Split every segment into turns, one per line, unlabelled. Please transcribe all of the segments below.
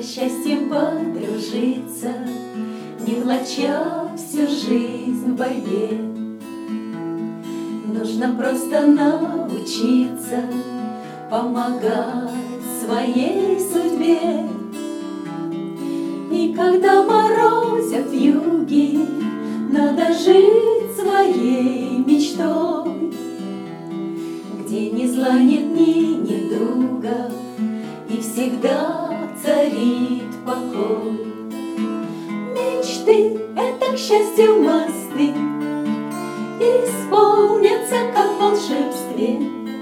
счастьем подружиться, не влача всю жизнь в борьбе. Нужно просто научиться помогать своей судьбе. И когда морозят вьюги, надо жить своей мечтой, где ни зла нет, ни недуга, и всегда царит покой. Мечты — это к счастью мосты, исполнятся как в волшебстве,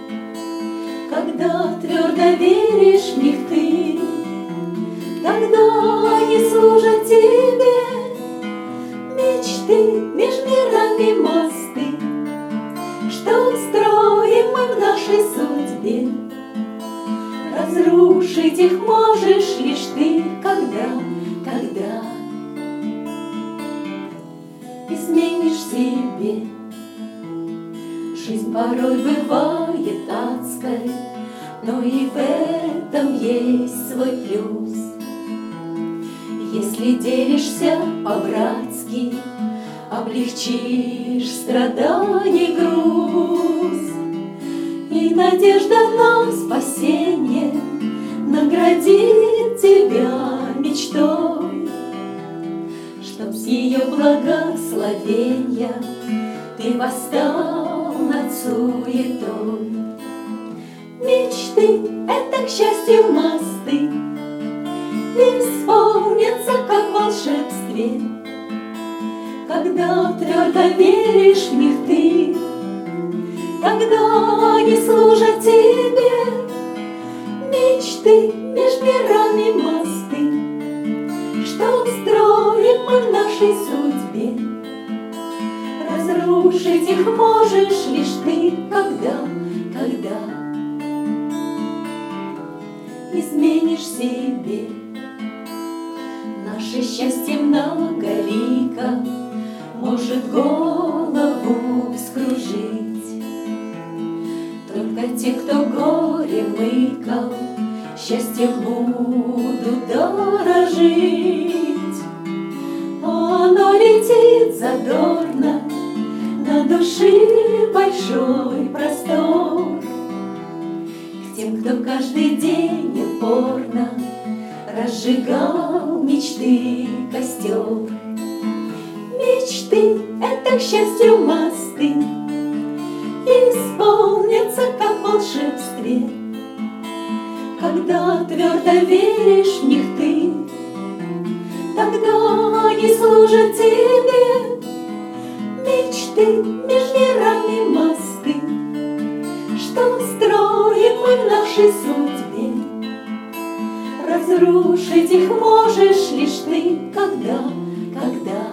когда твердо веришь в них ты, тогда они служат тебе. Мечты меж мирами мосты, что строим мы в нашей судьбе. Разрушить их можешь лишь ты, когда изменишь себе. Жизнь порой бывает адской, но и в этом есть свой плюс. Если делишься по-братски, облегчишь страданий груз. И надежда на спасение наградит тебя мечтой, чтоб с ее благословения ты восстал над суетой. Мечты — это к счастью мосты, исполнятся как в волшебстве, когда твердо веришь в них ты, тогда они служат тебе. Мечты меж мирами мосты, что строим мы в нашей судьбе. Разрушить их можешь лишь ты, когда изменишь себе. Наше счастье многолико, может голову вскружить. Только те, кто горе мыкал, счастье будут дорожить. Оно летит задорно, на души большой простор. К тем, кто каждый день упорно разжигал мечты костер. Мечты — это к счастью мосты, исполнятся как в волшебстве, когда твердо веришь в них ты, тогда они служат тебе. Мечты меж мирами мосты, что строим мы в нашей судьбе. Разрушить их можешь лишь ты, когда